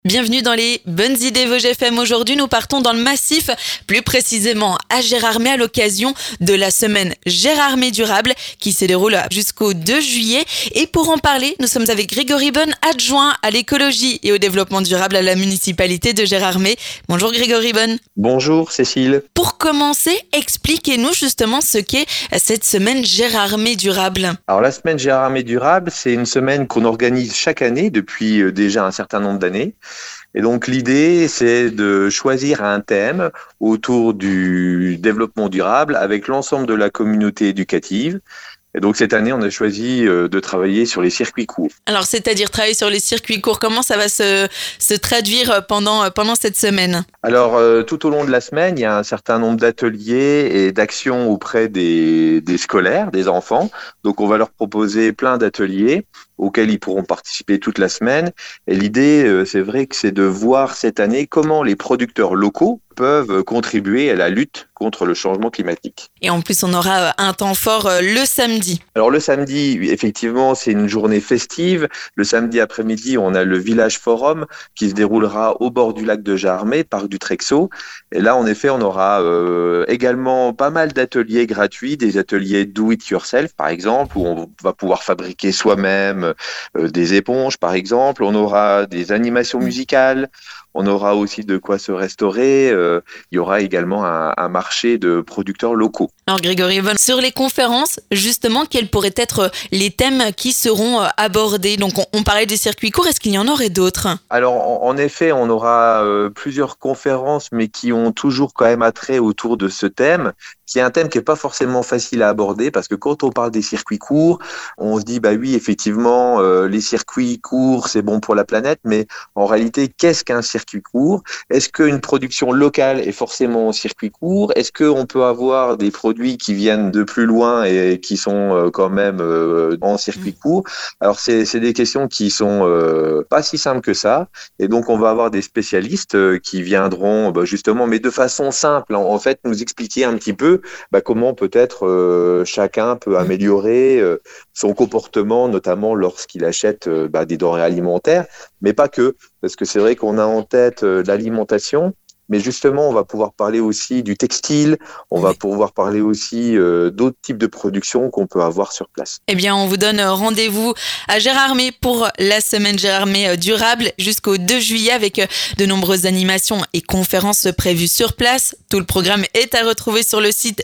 Bienvenue dans les bonnes idées Vosges FM. Aujourd'hui, nous partons dans le massif, plus précisément à Gérardmer à l'occasion de la semaine Gérardmer durable qui se déroule jusqu'au 2 juillet. Et pour en parler, nous sommes avec Grégory Bonne, adjoint à l'écologie et au développement durable à la municipalité de Gérardmer. Bonjour Grégory Bonne. Bonjour Cécile. Pour commencer, expliquez-nous justement ce qu'est cette semaine Gérardmer durable. Alors la semaine Gérardmer durable, c'est une semaine qu'on organise chaque année depuis déjà un certain nombre d'années. Et donc l'idée, c'est de choisir un thème autour du développement durable avec l'ensemble de la communauté éducative. Et donc cette année, on a choisi de travailler sur les circuits courts. Alors c'est-à-dire travailler sur les circuits courts, comment ça va se traduire pendant cette semaine ? Alors tout au long de la semaine, il y a un certain nombre d'ateliers et d'actions auprès des scolaires, des enfants. Donc on va leur proposer plein d'ateliers auxquels ils pourront participer toute la semaine. Et l'idée, c'est vrai que c'est de voir cette année comment les producteurs locaux peuvent contribuer à la lutte contre le changement climatique. Et en plus, on aura un temps fort le samedi. Alors le samedi, effectivement, c'est une journée festive. Le samedi après-midi, on a le Village Forum qui se déroulera au bord du lac de Gérardmer, parc du Trexo. Et là, en effet, on aura également pas mal d'ateliers gratuits, des ateliers do it yourself, par exemple, où on va pouvoir fabriquer soi-même des éponges, par exemple. On aura des animations musicales. On aura aussi de quoi se restaurer. Il y aura également un marché de producteurs locaux. Alors Grégory Bonne, sur les conférences, justement, quels pourraient être les thèmes qui seront abordés ? Donc on parlait des circuits courts, est-ce qu'il y en aurait d'autres ? Alors en effet, on aura plusieurs conférences, mais qui ont toujours quand même attrait autour de ce thème, qui est un thème qui n'est pas forcément facile à aborder, parce que quand on parle des circuits courts, on se dit, bah oui, effectivement, les circuits courts, c'est bon pour la planète, mais en réalité, qu'est-ce qu'un circuit court ? Est-ce qu'une production locale est forcément en circuit court ? Est-ce qu'on peut avoir des produits qui viennent de plus loin et qui sont quand même en circuit court ? Alors, c'est des questions qui sont pas si simples que ça. Et donc, on va avoir des spécialistes qui viendront justement, mais de façon simple, en fait, nous expliquer un petit peu comment peut-être chacun peut améliorer son comportement, notamment lorsqu'il achète des denrées alimentaires, mais pas que, parce que c'est vrai qu'on a en tête l'alimentation, mais justement, on va pouvoir parler aussi du textile, on va pouvoir parler aussi d'autres types de productions qu'on peut avoir sur place. Eh bien, on vous donne rendez-vous à Gérardmer pour la semaine Gérardmer durable jusqu'au 2 juillet avec de nombreuses animations et conférences prévues sur place. Tout le programme est à retrouver sur le site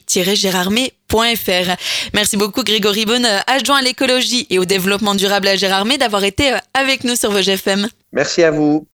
mairie-gérardmer.fr. Merci beaucoup Grégory Bonne, adjoint à l'écologie et au développement durable à Gérardmer, d'avoir été avec nous sur Vosges FM. Merci à vous.